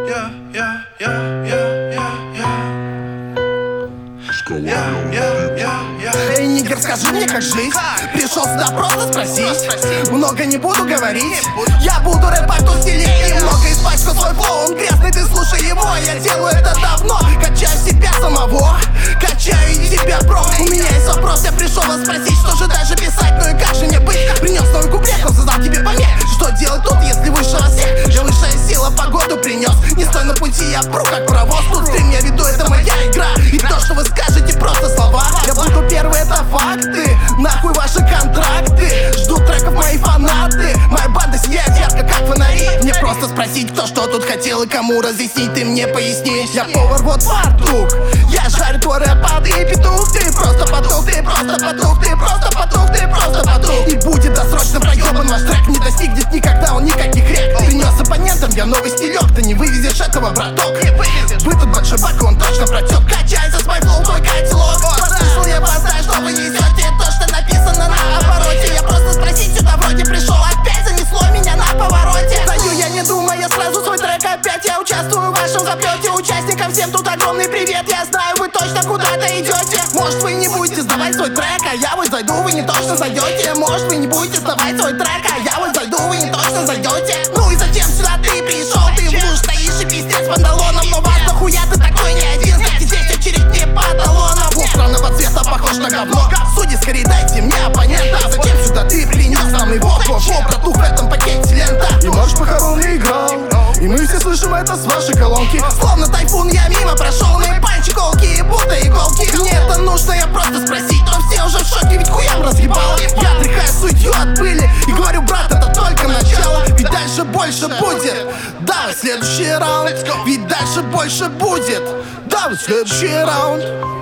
Эй, нигер, скажи мне, как жить? Пришел сюда просто спросить. Много не буду говорить. Я буду рэпать, кто стилей. Немного испачкал свой флоу, он грязный, ты слушай его. Я делаю это давно, качаю себя самого. Качаю и тебя, бро. У меня есть вопрос, я пришел вас спросить, что же дальше писать, ну и как же мне быть? Принес новый куплет, он создал тебе помех. Что делать тут, если выше вас всех? Я высшая сила, погоду принес. Не стой на пути, я пру как паровоз. Тут стрим я веду, это моя игра. И то, что вы скажете, просто слова. Я буду первый, это факты. Нахуй ваши контракты. Ждут треков мои фанаты. Моя банда сияет ярко, как фонари. Мне просто спросить, кто что тут хотел и кому разъяснить, ты мне пояснишь. Я повар, вот фартук. Я жарю твой рэп, а ты петух. Ты просто потух, ты просто потух. Ты просто потух, ты просто потух. И будет досрочно проебан ваш трек. Не достигнет никогда он никаких рек. Принес оппонентам я новый стилек. Ты не вывезешь этого, браток. Вы тут большой бак, он точно протек. Качай за свой флоу, твой котелок. Послышал я вас, знаю, что вы несете. То, что написано на обороте. Я просто спросить сюда вроде пришел. Опять занесло меня на повороте. Даю я не думая сразу свой трек опять. Я участвую в вашем заплете. Участникам всем тут огромный привет. Я знаю, вы точно куда-то идете. Может, вы не будете сдавать свой трек, а я вот зайду, вы не точно зайдете. Может, вы не будете сдавать свой трек, а я вот зайду, вы не точно зайдете. Ну и зачем сюда ты пришел? Ты в луж стоишь и пиздец панталоном. Но вас нахуя ты такой не один? Знаете, здесь очередь не по талонам. Пол странного цвета похож на говно. Судьи, скорее дайте мне оппонента. Зачем сюда ты принес самый вот твой флоу? Братух, в этом пакете лента. И марш похорон не играл. И мы все слышим это с вашей колонки. Словно тайфун я мимо прошел. Мои пальчики колки, будто иголки. Мне это нужно, я просто спросить. Но все уже в шоке, ведь хуям разъебал. Я отрекаю судью от пыли и говорю, брат, это только начало. Ведь дальше больше будет. Давай следующий раунд. Ведь дальше больше будет. Давай следующий раунд.